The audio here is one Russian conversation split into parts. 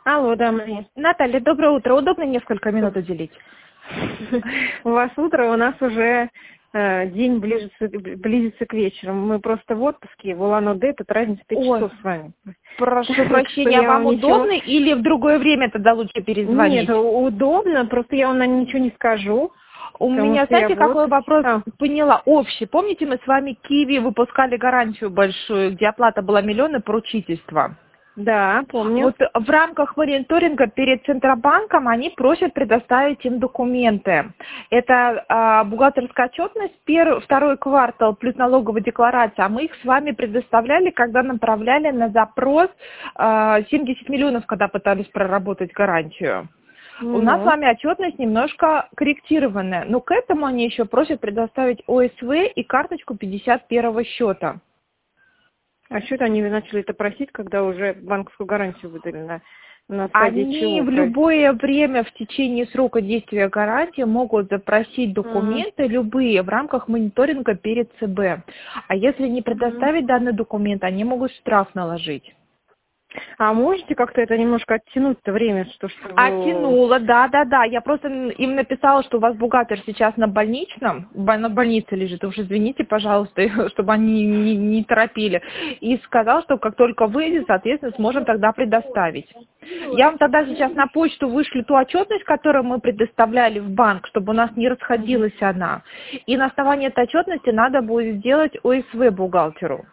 Алло, да, Мария. Наталья, доброе утро. Удобно несколько минут уделить? У вас утро, у нас уже день близится к вечеру. Мы просто в отпуске, в Улан-Удэ, тут разница 5 часов с вами. Прошу прощения, вам удобно или в другое время тогда лучше перезвонить? Нет, удобно, просто я вам ничего не скажу. У меня, знаете, какой вопрос поняла? Общий. Помните, мы с вами Киви выпускали гарантию большую, где оплата была миллион и поручительство? Да, помню. Вот в рамках мониторинга перед Центробанком они просят предоставить им документы. Это бухгалтерская отчетность, второй квартал плюс налоговая декларация. А мы их с вами предоставляли, когда направляли на запрос 70 миллионов, когда пытались проработать гарантию. У нас с вами отчетность немножко корректированная, но к этому они еще просят предоставить ОСВ и карточку 51-го счета. А что-то они начали это просить, когда уже банковскую гарантию выдали на стадии Они чего? в любое время в течение срока действия гарантии могут запросить документы любые в рамках мониторинга перед ЦБ. А если не предоставить данный документ, они могут штраф наложить. А можете как-то это немножко оттянуть-то время, чтобы... Оттянула, да. Я просто им написала, что у вас бухгалтер сейчас на больничном, на больнице лежит. Уж извините, пожалуйста, чтобы они не торопили. И сказала, что как только выйдет, соответственно, сможем тогда предоставить. Я вам тогда сейчас на почту вышлю ту отчетность, которую мы предоставляли в банк, чтобы у нас не расходилась она. И на основании этой отчетности надо будет сделать ОСВ бухгалтеру.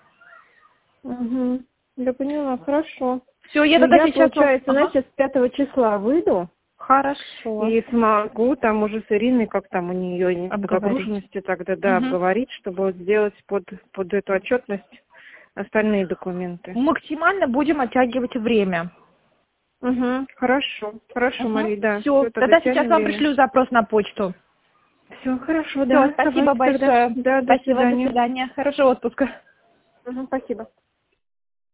Я поняла, хорошо. Все, я тогда сейчас... получается, значит, с 5 числа выйду. Хорошо. И смогу там уже с Ириной, как там у нее загруженности тогда, обговорить, чтобы вот сделать под эту отчетность остальные документы. Максимально будем оттягивать время. Хорошо, Мария, да. Все, тогда сейчас вам пришлю запрос на почту. Все, хорошо, да. Спасибо большое. Да, спасибо, до свидания. Хорошего отпуска. Спасибо.